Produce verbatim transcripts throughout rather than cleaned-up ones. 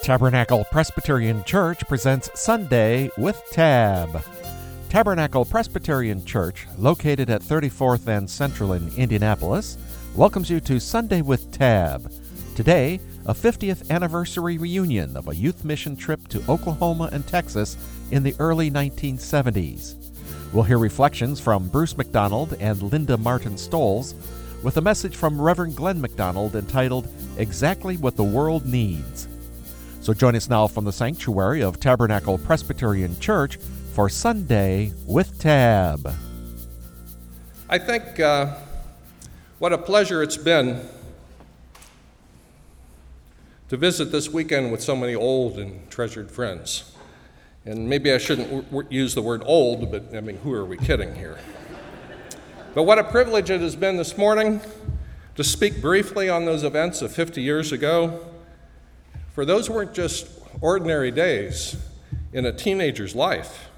Tabernacle Presbyterian Church presents Sunday with Tab. Tabernacle Presbyterian Church, located at thirty-fourth and Central in Indianapolis, welcomes you to Sunday with Tab. Today, a fiftieth anniversary reunion of a youth mission trip to Oklahoma and Texas in the early nineteen seventies. We'll hear reflections from Bruce McDonald and Linda Martin Stoles, with a message from Reverend Glenn McDonald entitled, Exactly What the World Needs. So join us now from the sanctuary of Tabernacle Presbyterian Church for Sunday with Tab. I think uh, what a pleasure it's been to visit this weekend with so many old and treasured friends. And maybe I shouldn't w- w- use the word old, but I mean, who are we kidding here? But what a privilege it has been this morning to speak briefly on those events of fifty years ago. For those weren't just ordinary days in a teenager's life.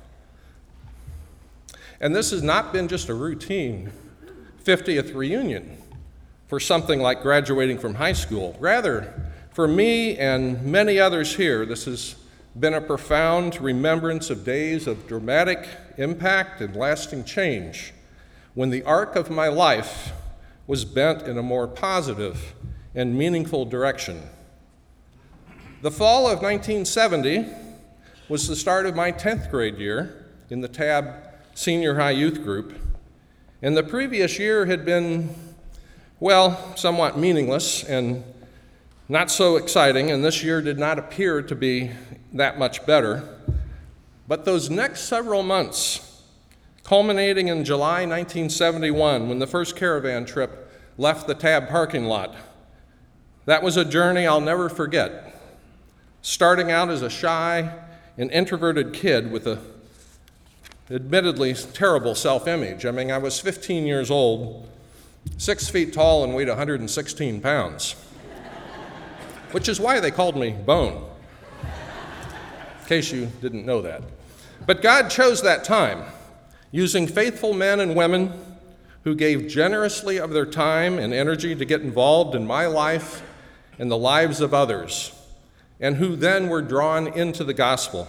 And this has not been just a routine fiftieth reunion for something like graduating from high school. Rather, for me and many others here, this has been a profound remembrance of days of dramatic impact and lasting change, when the arc of my life was bent in a more positive and meaningful direction. The fall of nineteen seventy was the start of my tenth grade year in the Tab Senior High Youth Group, and the previous year had been, well, somewhat meaningless and not so exciting, and this year did not appear to be that much better. But those next several months, culminating in July nineteen seventy-one, when the first caravan trip left the Tab parking lot, that was a journey I'll never forget. Starting out as a shy and introverted kid with a admittedly terrible self-image. I mean, I was fifteen years old, six feet tall, and weighed one hundred sixteen pounds, which is why they called me Bone, in case you didn't know that. But God chose that time, using faithful men and women who gave generously of their time and energy to get involved in my life and the lives of others, and who then were drawn into the gospel.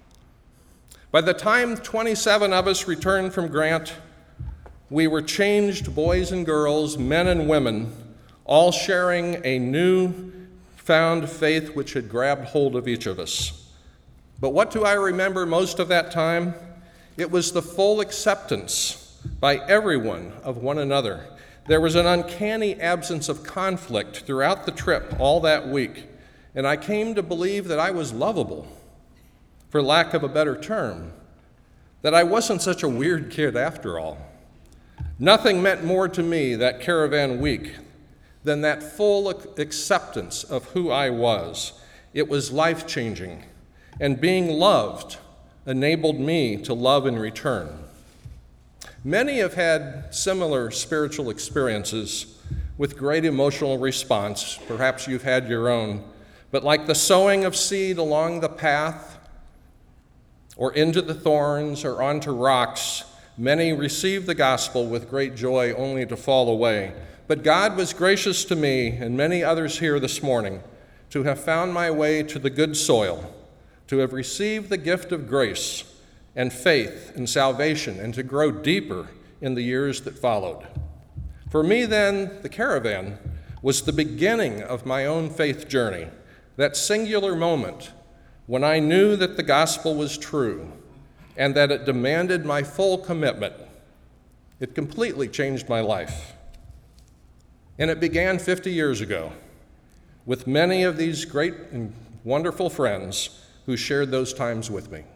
By the time twenty-seven of us returned from Grant, we were changed boys and girls, men and women, all sharing a new found faith which had grabbed hold of each of us. But what do I remember most of that time? It was the full acceptance by everyone of one another. There was an uncanny absence of conflict throughout the trip all that week. And I came to believe that I was lovable, for lack of a better term, that I wasn't such a weird kid after all. Nothing meant more to me that caravan week than that full acceptance of who I was. It was life-changing, and being loved enabled me to love in return. Many have had similar spiritual experiences with great emotional response. Perhaps you've had your own. But like the sowing of seed along the path, or into the thorns, or onto rocks, many receive the gospel with great joy only to fall away. But God was gracious to me and many others here this morning to have found my way to the good soil, to have received the gift of grace and faith and salvation, and to grow deeper in the years that followed. For me then, the caravan was the beginning of my own faith journey. That singular moment when I knew that the gospel was true and that it demanded my full commitment. It completely changed my life. And it began fifty years ago with many of these great and wonderful friends who shared those times with me.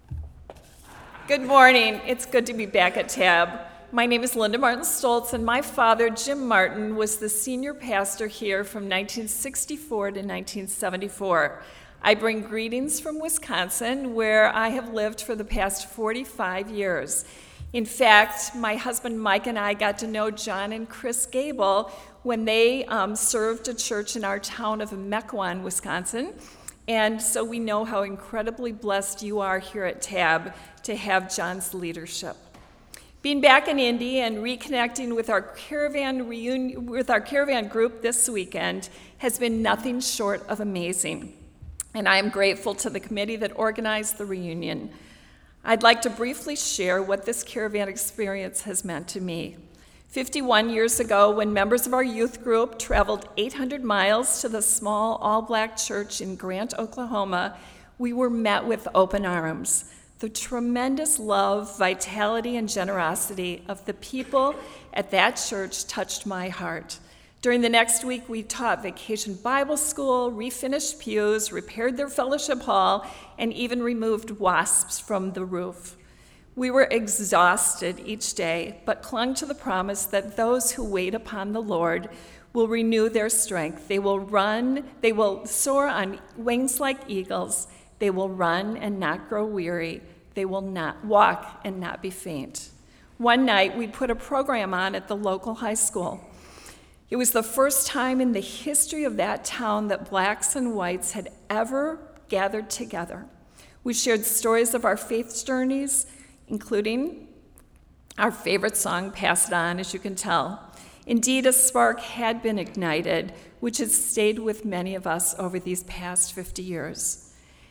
Good morning. It's good to be back at Tab. My name is Linda Martin Stoltz, and my father, Jim Martin, was the senior pastor here from nineteen sixty-four to nineteen seventy-four. I bring greetings from Wisconsin, where I have lived for the past forty-five years. In fact, my husband Mike and I got to know John and Chris Gable when they um, served a church in our town of Mequon, Wisconsin. And so we know how incredibly blessed you are here at Tab to have John's leadership. Being back in Indy and reconnecting with our caravan reunion, with our caravan group this weekend has been nothing short of amazing. and I am grateful to the committee that organized the reunion. I'd like to briefly share what this caravan experience has meant to me. fifty-one years ago, when members of our youth group traveled eight hundred miles to the small all-black church in Grant, Oklahoma, we were met with open arms. The tremendous love, vitality, and generosity of the people at that church touched my heart. During the next week, we taught Vacation Bible School, refinished pews, repaired their fellowship hall, and even removed wasps from the roof. We were exhausted each day, but clung to the promise that those who wait upon the Lord will renew their strength. They will run, they will soar on wings like eagles. They will run and not grow weary. They will not walk and not be faint. One night, we put a program on at the local high school. It was the first time in the history of that town that blacks and whites had ever gathered together. We shared stories of our faith journeys, including our favorite song, Pass It On, as you can tell. Indeed, a spark had been ignited, which has stayed with many of us over these past fifty years.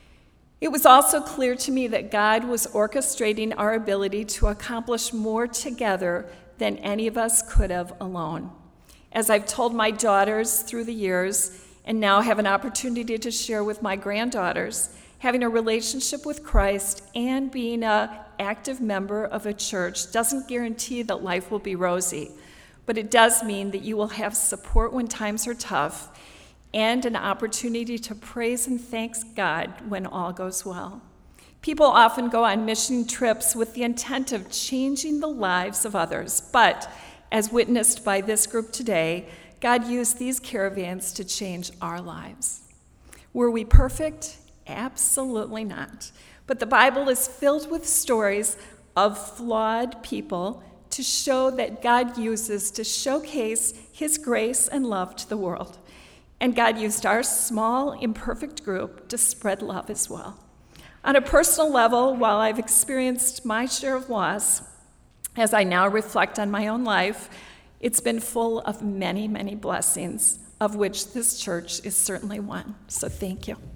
It was also clear to me that God was orchestrating our ability to accomplish more together than any of us could have alone. As I've told my daughters through the years, and now have an opportunity to share with my granddaughters, having a relationship with Christ and being an active member of a church doesn't guarantee that life will be rosy, but it does mean that you will have support when times are tough and an opportunity to praise and thank God when all goes well. People often go on mission trips with the intent of changing the lives of others, but as witnessed by this group today, God used these caravans to change our lives. Were we perfect? Absolutely not. But the Bible is filled with stories of flawed people to show that God uses to showcase his grace and love to the world. And God used our small, imperfect group to spread love as well. On a personal level, while I've experienced my share of loss, as I now reflect on my own life, it's been full of many, many blessings, of which this church is certainly one. So thank you.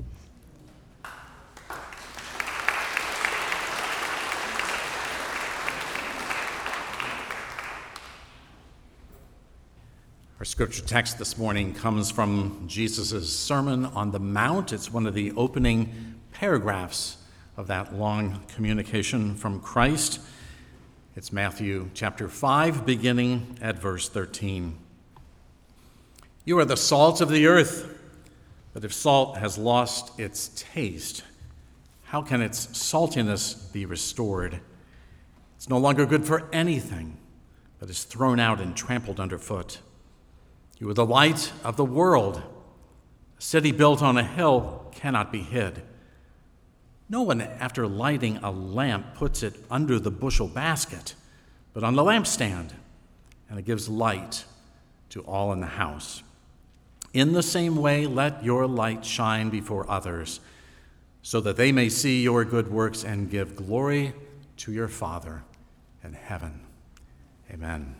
Our scripture text this morning comes from Jesus' Sermon on the Mount. It's one of the opening paragraphs of that long communication from Christ. It's Matthew chapter five, beginning at verse thirteen. You are the salt of the earth, but if salt has lost its taste, how can its saltiness be restored? It's no longer good for anything, but is thrown out and trampled underfoot. You are the light of the world. A city built on a hill cannot be hid. No one, after lighting a lamp, puts it under the bushel basket, but on the lampstand, and it gives light to all in the house. In the same way, let your light shine before others, so that they may see your good works and give glory to your Father in heaven. Amen.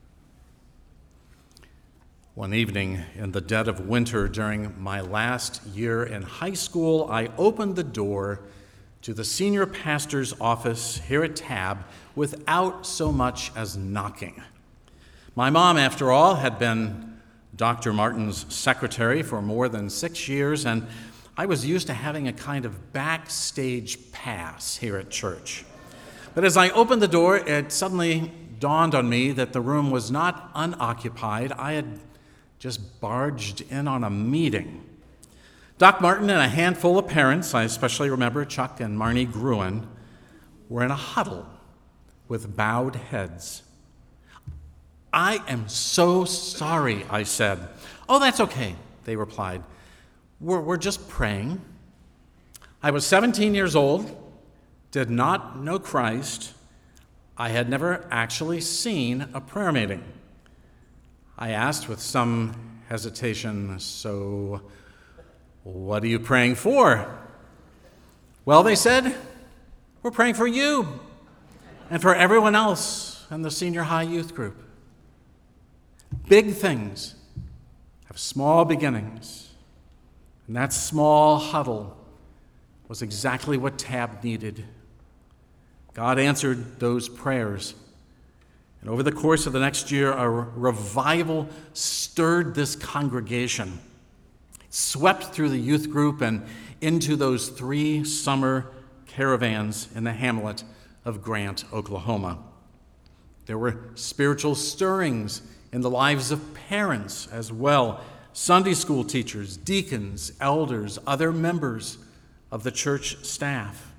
One evening in the dead of winter during my last year in high school, I opened the door to the senior pastor's office here at Tab without so much as knocking. My mom, after all, had been Doctor Martin's secretary for more than six years, and I was used to having a kind of backstage pass here at church. But as I opened the door, it suddenly dawned on me that the room was not unoccupied. I had just barged in on a meeting. Doc Martin and a handful of parents, I especially remember Chuck and Marnie Gruen, were in a huddle with bowed heads. I am so sorry, I said. Oh, that's okay, they replied. We're, we're just praying. I was seventeen years old, did not know Christ. I had never actually seen a prayer meeting. I asked with some hesitation, so what are you praying for? Well, they said, we're praying for you and for everyone else in the senior high youth group. Big things have small beginnings, And that small huddle was exactly what Tab needed. God answered those prayers. And over the course of the next year, a revival stirred this congregation. It swept through the youth group and into those three summer caravans in the hamlet of Grant, Oklahoma. There were spiritual stirrings in the lives of parents as well, Sunday school teachers, deacons, elders, other members of the church staff.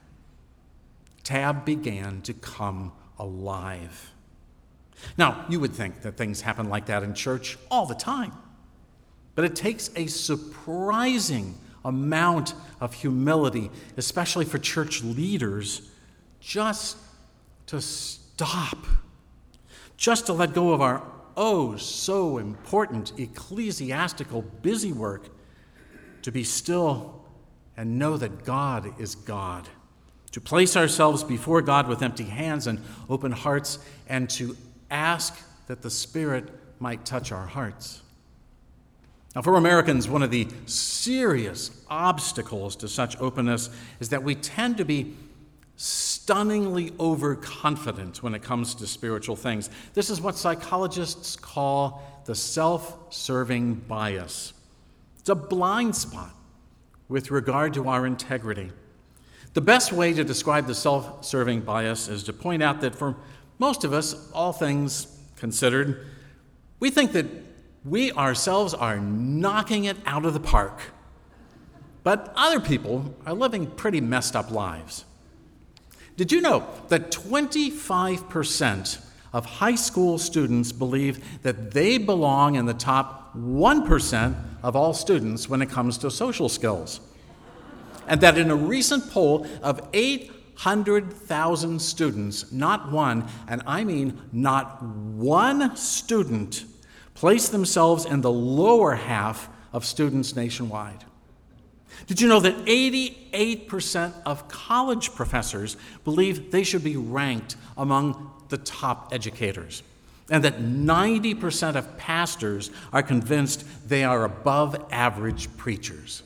Tab began to come alive. Now, you would think that things happen like that in church all the time, but it takes a surprising amount of humility, especially for church leaders, just to stop, just to let go of our oh so important ecclesiastical busy work, to be still and know that God is God, to place ourselves before God with empty hands and open hearts, and to ask that the Spirit might touch our hearts. Now, for Americans, one of the serious obstacles to such openness is that we tend to be stunningly overconfident when it comes to spiritual things. This is what psychologists call the self-serving bias. It's a blind spot with regard to our integrity. The best way to describe the self-serving bias is to point out that for most of us, all things considered, we think that we ourselves are knocking it out of the park. But other people are living pretty messed up lives. Did you know that twenty-five percent of high school students believe that they belong in the top one percent of all students when it comes to social skills? And that in a recent poll of eight hundred thousand students, not one, and I mean not one student, placed themselves in the lower half of students nationwide. Did you know that eighty-eight percent of college professors believe they should be ranked among the top educators, and that ninety percent of pastors are convinced they are above average preachers?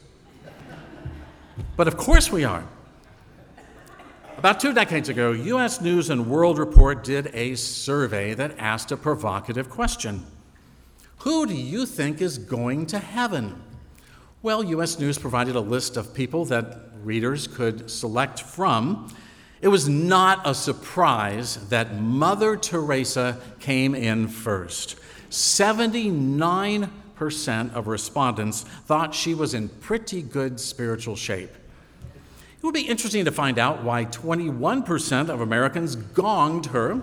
But of course we are. About two decades ago, U S News and World Report did a survey that asked a provocative question. Who do you think is going to heaven? Well, U S News provided a list of people that readers could select from. It was not a surprise that Mother Teresa came in first. seventy-nine percent of respondents thought she was in pretty good spiritual shape. It would be interesting to find out why twenty-one percent of Americans gonged her.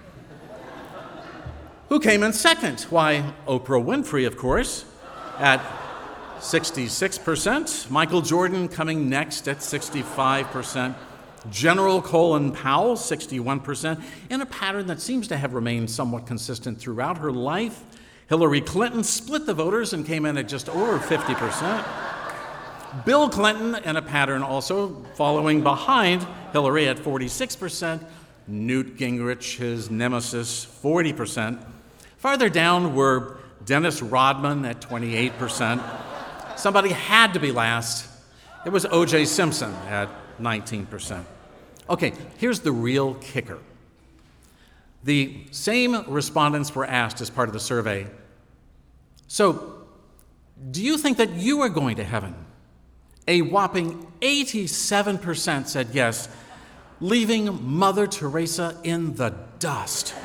Who came in second? Why, Oprah Winfrey, of course, at sixty-six percent. Michael Jordan coming next at sixty-five percent. General Colin Powell, sixty-one percent, in a pattern that seems to have remained somewhat consistent throughout her life. Hillary Clinton split the voters and came in at just over fifty percent. Bill Clinton, in a pattern also following behind Hillary at forty-six percent. Newt Gingrich, his nemesis, forty percent. Farther down were Dennis Rodman at twenty-eight percent. Somebody had to be last. It was O J Simpson at nineteen percent. Okay, here's the real kicker. The same respondents were asked as part of the survey, so do you think that you are going to heaven? A whopping eighty-seven percent said yes, leaving Mother Teresa in the dust.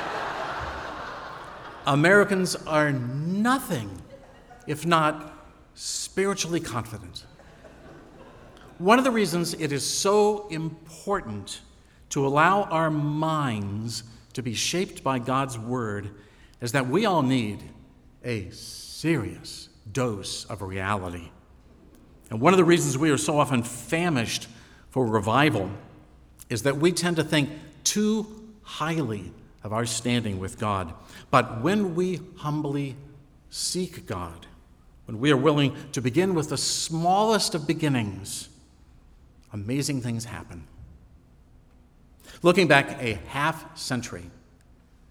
Americans are nothing if not spiritually confident. One of the reasons it is so important to allow our minds to be shaped by God's word is that we all need a serious dose of reality. And one of the reasons we are so often famished for revival is that we tend to think too highly of our standing with God. But when we humbly seek God, when we are willing to begin with the smallest of beginnings, amazing things happen. Looking back a half century,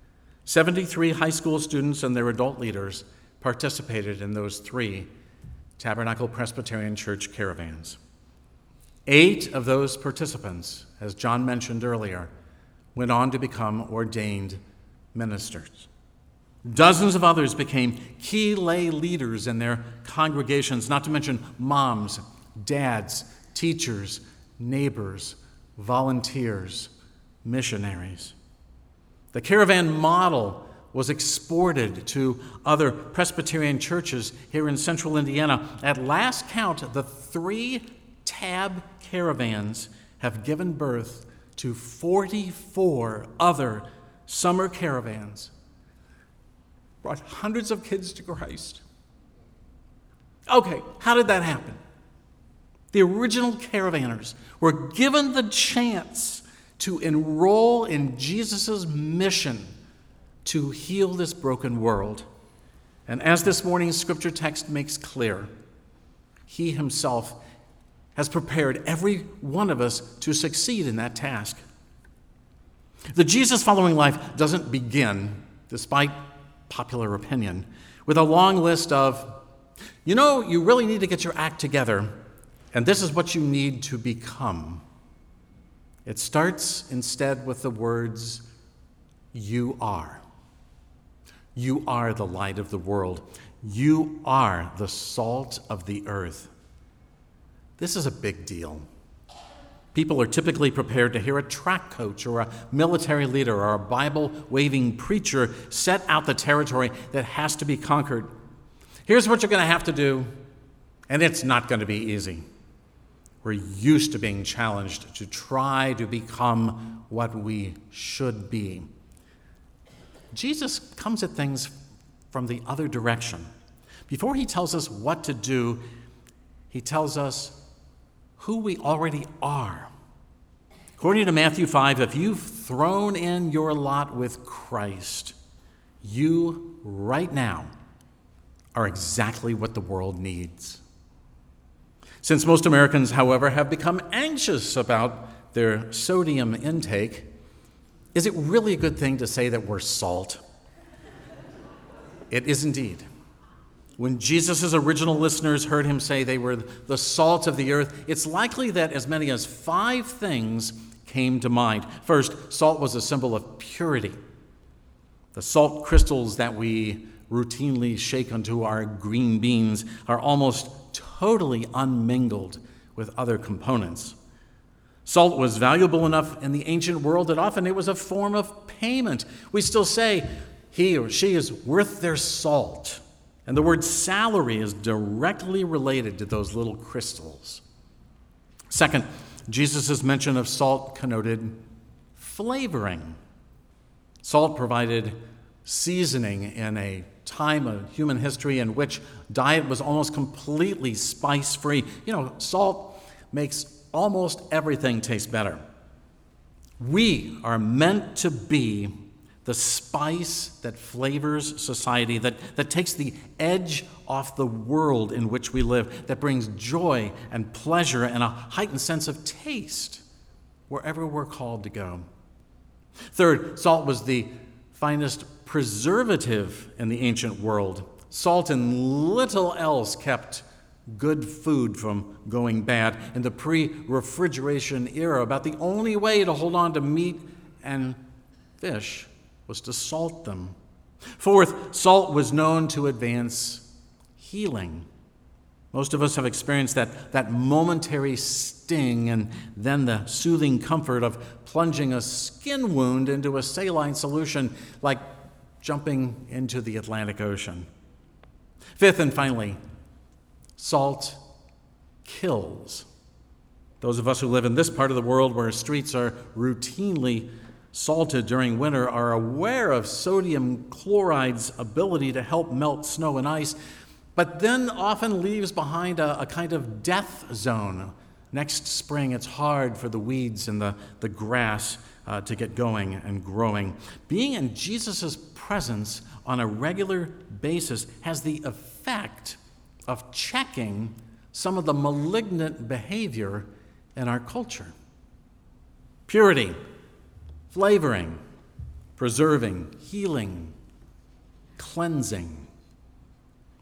seventy-three high school students and their adult leaders participated in those three Tabernacle Presbyterian Church caravans. Eight of those participants, as John mentioned earlier, went on to become ordained ministers. Dozens of others became key lay leaders in their congregations, not to mention moms, dads, teachers, neighbors, volunteers, missionaries. The caravan model was exported to other Presbyterian churches here in central Indiana. At last count, the three Tab caravans have given birth to forty-four other summer caravans, brought hundreds of kids to Christ. Okay, how did that happen? The original caravanners were given the chance to enroll in Jesus' mission to heal this broken world. And as this morning's scripture text makes clear, he himself has prepared every one of us to succeed in that task. The Jesus-following life doesn't begin, despite popular opinion, with a long list of, you know, you really need to get your act together, and this is what you need to become. It starts instead with the words, you are. You are the light of the world. You are the salt of the earth. This is a big deal. People are typically prepared to hear a track coach or a military leader or a Bible-waving preacher set out the territory that has to be conquered. Here's what you're going to have to do, and it's not going to be easy. We're used to being challenged to try to become what we should be. Jesus comes at things from the other direction. Before he tells us what to do, he tells us who we already are. According to Matthew five, if you've thrown in your lot with Christ, you right now are exactly what the world needs. Since most Americans, however, have become anxious about their sodium intake, is it really a good thing to say that we're salt? It is indeed. When Jesus' original listeners heard him say they were the salt of the earth, it's likely that as many as five things came to mind. First, salt was a symbol of purity. The salt crystals that we routinely shake onto our green beans are almost totally unmingled with other components. Salt was valuable enough in the ancient world that often it was a form of payment. We still say he or she is worth their salt. And the word salary is directly related to those little crystals. Second, Jesus' mention of salt connoted flavoring. Salt provided seasoning in a time of human history in which diet was almost completely spice-free. You know, salt makes almost everything taste better. We are meant to be the spice that flavors society, that, that takes the edge off the world in which we live, that brings joy and pleasure and a heightened sense of taste wherever we're called to go. Third, salt was the finest preservative in the ancient world. Salt and little else kept good food from going bad. In the pre-refrigeration era, about the only way to hold on to meat and fish was to salt them. Fourth, salt was known to advance healing. Most of us have experienced that, that momentary sting and then the soothing comfort of plunging a skin wound into a saline solution, like jumping into the Atlantic Ocean. Fifth and finally, salt kills. Those of us who live in this part of the world where streets are routinely salted during winter are aware of sodium chloride's ability to help melt snow and ice, but then often leaves behind a, a kind of death zone. Next spring, it's hard for the weeds and the, the grass uh, to get going and growing. Being in Jesus' presence on a regular basis has the effect of checking some of the malignant behavior in our culture. Purity, flavoring, preserving, healing, cleansing.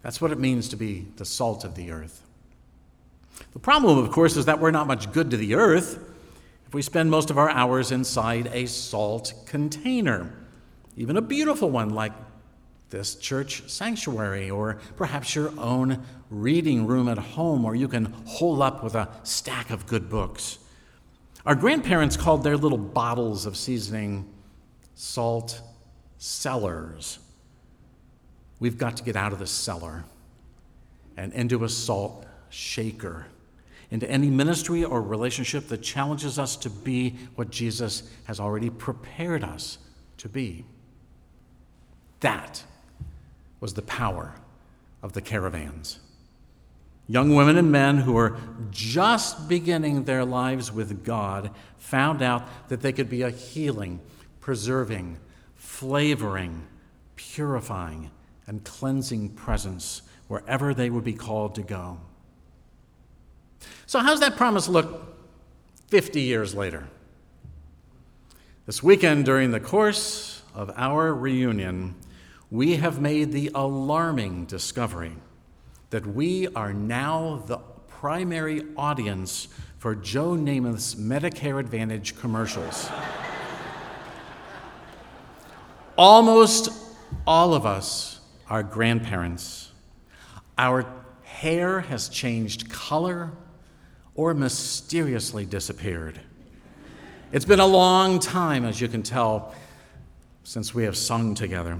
That's what it means to be the salt of the earth. The problem, of course, is that we're not much good to the earth if we spend most of our hours inside a salt container, even a beautiful one like this church sanctuary, or perhaps your own reading room at home where you can hole up with a stack of good books. Our grandparents called their little bottles of seasoning salt cellars. We've got to get out of the cellar and into a salt shaker, into any ministry or relationship that challenges us to be what Jesus has already prepared us to be. That was the power of the caravans. Young women and men who were just beginning their lives with God found out that they could be a healing, preserving, flavoring, purifying, and cleansing presence wherever they would be called to go. So how's that promise look fifty years later? This weekend, during the course of our reunion, we have made the alarming discovery that we are now the primary audience for Joe Namath's Medicare Advantage commercials. Almost all of us are grandparents. Our hair has changed color or mysteriously disappeared. It's been a long time, as you can tell, since we have sung together.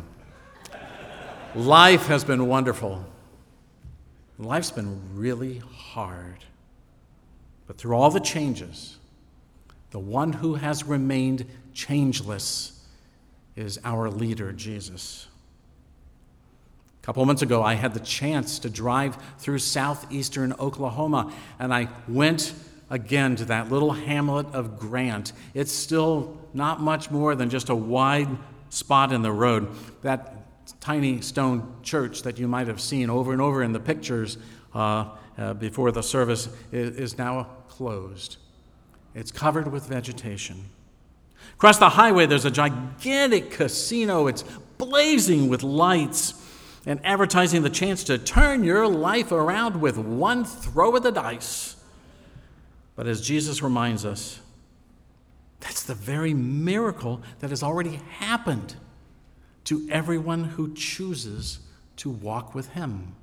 Life has been wonderful. Life's been really hard. But through all the changes, the one who has remained changeless is our leader, Jesus. A couple of months ago, I had the chance to drive through southeastern Oklahoma, and I went again to that little hamlet of Grant. It's still not much more than just a wide spot in the road. That tiny stone church that you might have seen over and over in the pictures uh, uh, before the service is, is now closed. It's covered with vegetation. Across the highway, there's a gigantic casino. It's blazing with lights and advertising the chance to turn your life around with one throw of the dice. But as Jesus reminds us, that's the very miracle that has already happened to everyone who chooses to walk with him.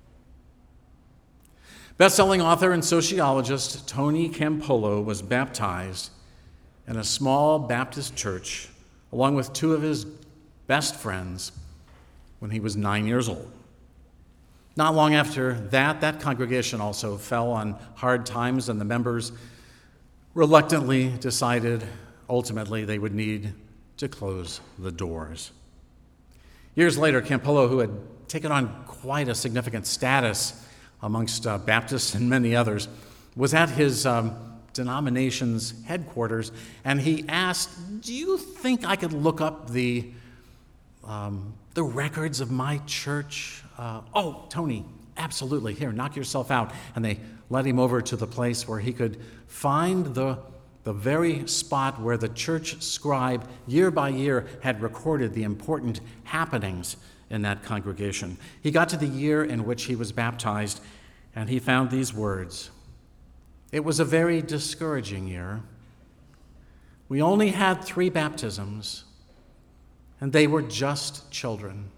Best-selling author and sociologist Tony Campolo was baptized in a small Baptist church along with two of his best friends when he was nine years old. Not long after that, that congregation also fell on hard times, and the members reluctantly decided ultimately they would need to close the doors. Years later, Campolo, who had taken on quite a significant status amongst uh, Baptists and many others, was at his um, denomination's headquarters, and he asked, "Do you think I could look up the um, the records of my church?" Uh, oh, Tony, absolutely. Here, knock yourself out. And they led him over to the place where he could find the the very spot where the church scribe, year by year, had recorded the important happenings in that congregation. He got to the year in which he was baptized, and he found these words. It was a very discouraging year. We only had three baptisms, and they were just children.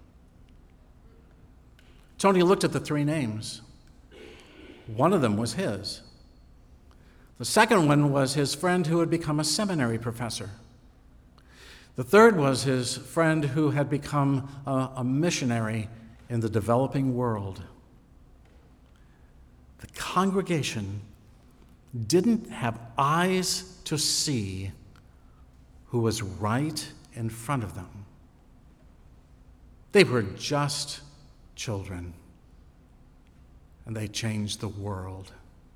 Tony looked at the three names. One of them was his. The second one was his friend who had become a seminary professor. The third was his friend who had become a, a missionary in the developing world. The congregation didn't have eyes to see who was right in front of them. They were just children, and they changed the world.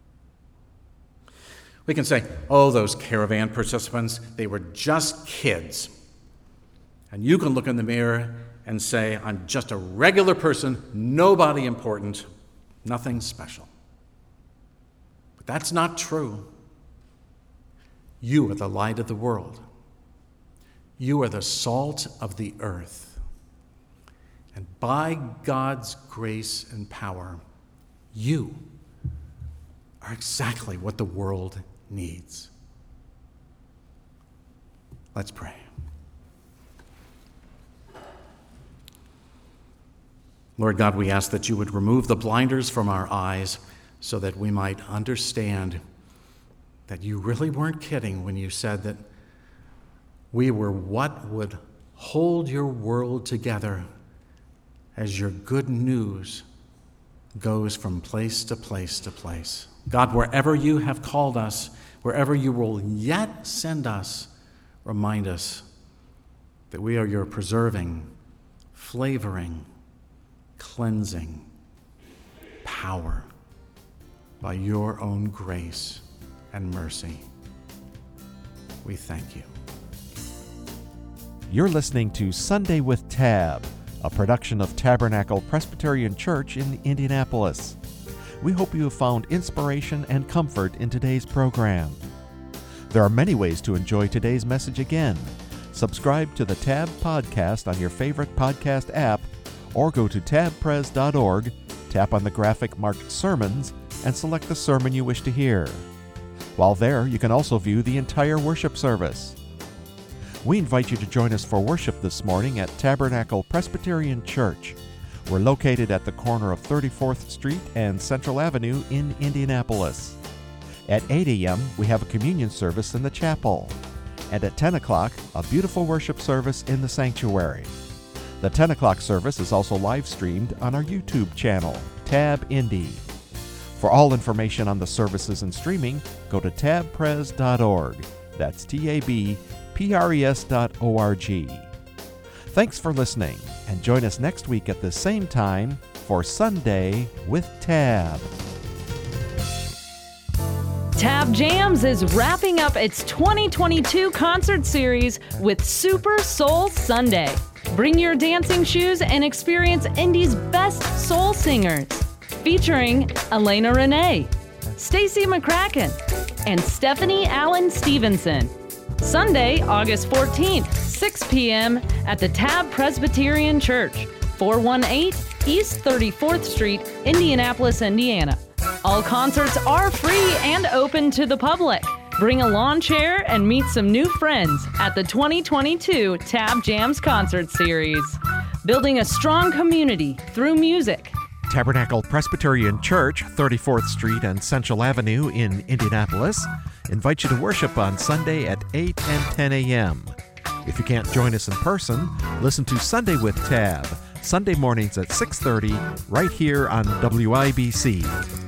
We can say, oh, those caravan participants, they were just kids. And you can look in the mirror and say, I'm just a regular person, nobody important, nothing special. But that's not true. You are the light of the world. You are the salt of the earth. And by God's grace and power, you are exactly what the world needs. Let's pray. Lord God, we ask that you would remove the blinders from our eyes so that we might understand that you really weren't kidding when you said that we were what would hold your world together as your good news goes from place to place to place. God, wherever you have called us, wherever you will yet send us, remind us that we are your preserving, flavoring, cleansing power by your own grace and mercy. We thank you. You're listening to Sunday with Tab, a production of Tabernacle Presbyterian Church in Indianapolis. We hope you have found inspiration and comfort in today's program. There are many ways to enjoy today's message again. Subscribe to the Tab podcast on your favorite podcast app, or go to tab pres dot org, tap on the graphic marked Sermons, and select the sermon you wish to hear. While there, you can also view the entire worship service. We invite you to join us for worship this morning at Tabernacle Presbyterian Church. We're located at the corner of thirty-fourth Street and Central Avenue in Indianapolis. At eight a.m., we have a communion service in the chapel. And at ten o'clock, a beautiful worship service in the sanctuary. The ten o'clock service is also live streamed on our YouTube channel, Tab Indy. For all information on the services and streaming, go to tab pres dot org. That's T A B P R E S dot O R G. Thanks for listening, and join us next week at the same time for Sunday with Tab. Tab Jams is wrapping up its twenty twenty-two concert series with Super Soul Sunday. Bring your dancing shoes and experience Indy's best soul singers, featuring Elena Renee, Stacey McCracken, and Stephanie Allen Stevenson. Sunday, August fourteenth, six p.m. at the Tab Presbyterian Church, four eighteen East thirty-fourth Street, Indianapolis, Indiana. All concerts are free and open to the public. Bring a lawn chair and meet some new friends at the twenty twenty-two Tab Jams Concert Series. Building a strong community through music. Tabernacle Presbyterian Church, thirty-fourth Street and Central Avenue in Indianapolis, invites you to worship on Sunday at eight and ten a.m. If you can't join us in person, listen to Sunday with Tab, Sunday mornings at six thirty, right here on W I B C.